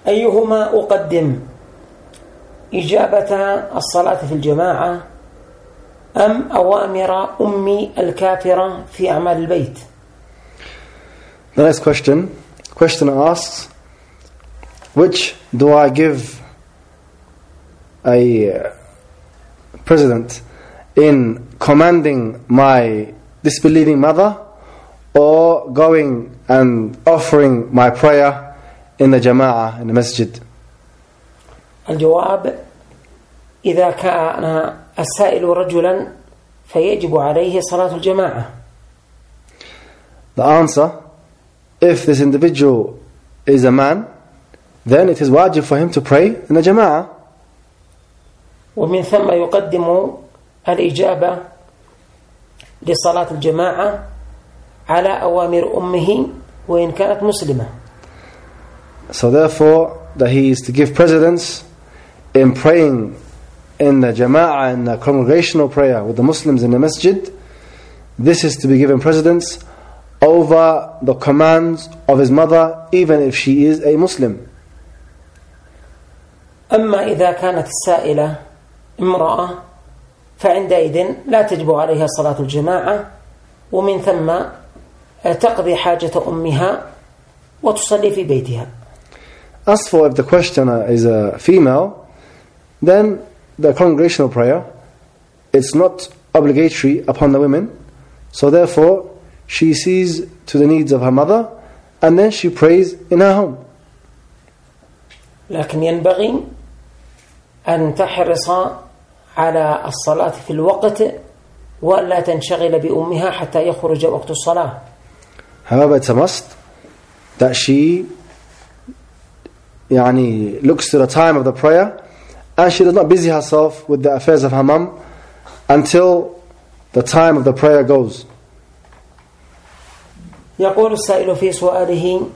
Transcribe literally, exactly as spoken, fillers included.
أيهما أقدم إجابة الصلاة في الجماعة أم أوامر أمي الكافرة في أعمال البيت؟ The next question. Questioner asks, which do I give a precedent in commanding my disbelieving mother or going and offering my prayer in the jama'ah, in the masjid? الجواب: إذا كان السائل رجلا فيجب عليه صلاة الجماعة. The answer: if this individual is a man, then it is wajib for him to pray in the jama'ah. ومن ثم يقدم الإجابة لصلاة الجماعة على أوامر أمه وإن كانت مسلمة. So therefore, that he is to give precedence in praying in the jama'ah, in the congregational prayer with the Muslims in the masjid. This is to be given precedence over the commands of his mother, even if she is a Muslim. أما إذا كانت السائلة امرأة فعندئذ لا تجب عليها صلاة الجماعة، ومن ثم تقضي حاجة أمها وتصلي في بيتها. As for if the questioner is a female, then the congregational prayer, it's not obligatory upon the women, so therefore she sees to the needs of her mother and then she prays in her home. لكن ينبغي أن تحرص على الصلاة في الوقت ولا تنشغل بأمها حتى يخرج وقت الصلاة. However, it's a must that she يعني, looks to the time of the prayer and she does not busy herself with the affairs of her mum until the time of the prayer goes. يقول السائل في سؤاله: